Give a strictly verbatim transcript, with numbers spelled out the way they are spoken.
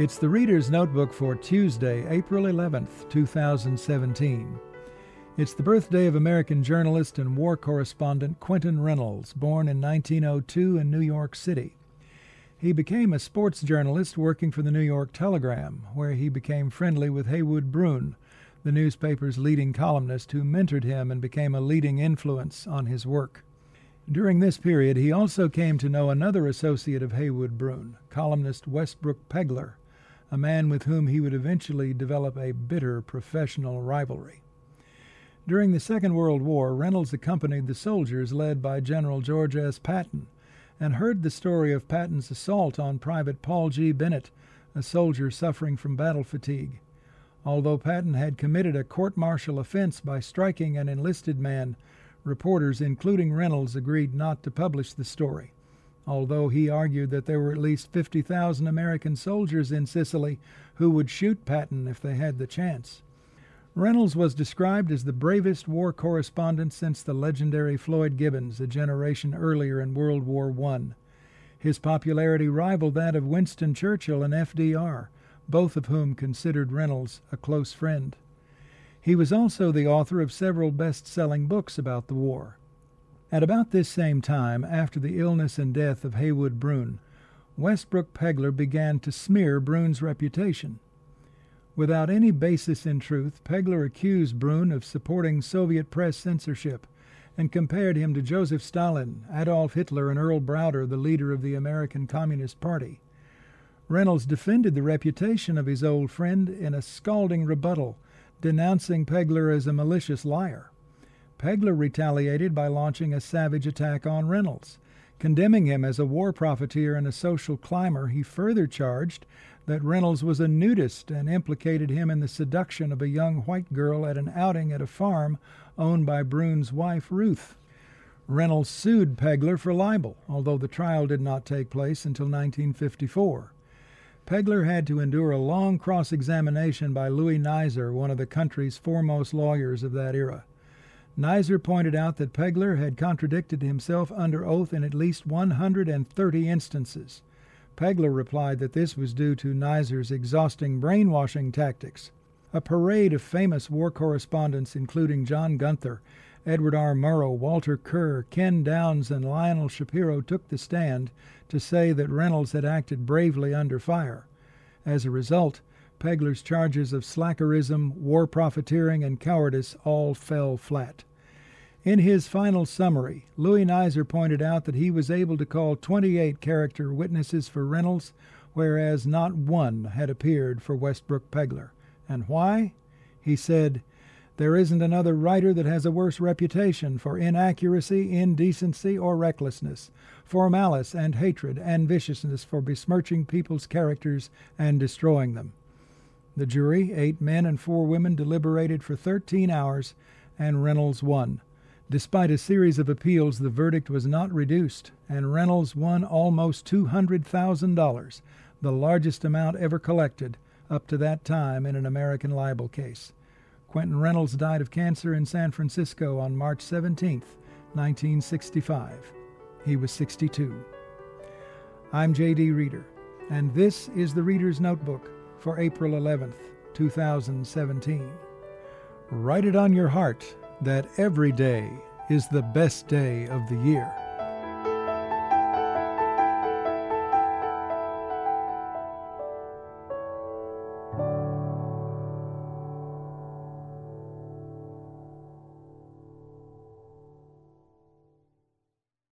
It's the Reader's Notebook for Tuesday, April eleventh, two thousand seventeen. It's the birthday of American journalist and war correspondent Quentin Reynolds, born in nineteen oh two in New York City. He became a sports journalist working for the New York Telegram, where he became friendly with Heywood Broun, the newspaper's leading columnist who mentored him and became a leading influence on his work. During this period, he also came to know another associate of Heywood Broun, columnist Westbrook Pegler, a man with whom he would eventually develop a bitter professional rivalry. During the Second World War, Reynolds accompanied the soldiers led by General George S. Patton and heard the story of Patton's assault on Private Paul G. Bennett, a soldier suffering from battle fatigue. Although Patton had committed a court-martial offense by striking an enlisted man, reporters, including Reynolds, agreed not to publish the story, although he argued that there were at least fifty thousand American soldiers in Sicily who would shoot Patton if they had the chance. Reynolds was described as the bravest war correspondent since the legendary Floyd Gibbons a generation earlier in World War One. His popularity rivaled that of Winston Churchill and F D R, both of whom considered Reynolds a close friend. He was also the author of several best-selling books about the war. At about this same time, after the illness and death of Heywood Broun, Westbrook Pegler began to smear Broun's reputation. Without any basis in truth, Pegler accused Broun of supporting Soviet press censorship and compared him to Joseph Stalin, Adolf Hitler, and Earl Browder, the leader of the American Communist Party. Reynolds defended the reputation of his old friend in a scalding rebuttal, denouncing Pegler as a malicious liar. Pegler retaliated by launching a savage attack on Reynolds. Condemning him as a war profiteer and a social climber, he further charged that Reynolds was a nudist and implicated him in the seduction of a young white girl at an outing at a farm owned by Broun's wife, Ruth. Reynolds sued Pegler for libel, although the trial did not take place until nineteen fifty-four. Pegler had to endure a long cross-examination by Louis Nizer, one of the country's foremost lawyers of that era. Nizer pointed out that Pegler had contradicted himself under oath in at least one hundred thirty instances. Pegler replied that this was due to Nizer's exhausting brainwashing tactics. A parade of famous war correspondents, including John Gunther, Edward R. Murrow, Walter Kerr, Ken Downs, and Lionel Shapiro, took the stand to say that Reynolds had acted bravely under fire. As a result, Pegler's charges of slackerism, war profiteering, and cowardice all fell flat. In his final summary, Louis Nizer pointed out that he was able to call twenty-eight character witnesses for Reynolds, whereas not one had appeared for Westbrook Pegler. And why? He said, "There isn't another writer that has a worse reputation for inaccuracy, indecency, or recklessness, for malice and hatred and viciousness, for besmirching people's characters and destroying them." The jury, eight men and four women, deliberated for thirteen hours, and Reynolds won. Despite a series of appeals, the verdict was not reduced, and Reynolds won almost two hundred thousand dollars, the largest amount ever collected up to that time in an American libel case. Quentin Reynolds died of cancer in San Francisco on March seventeenth, nineteen sixty-five. He was sixty-two. I'm J D Reader, and this is the Reader's Notebook for April eleventh, two thousand seventeen. Write it on your heart that every day is the best day of the year.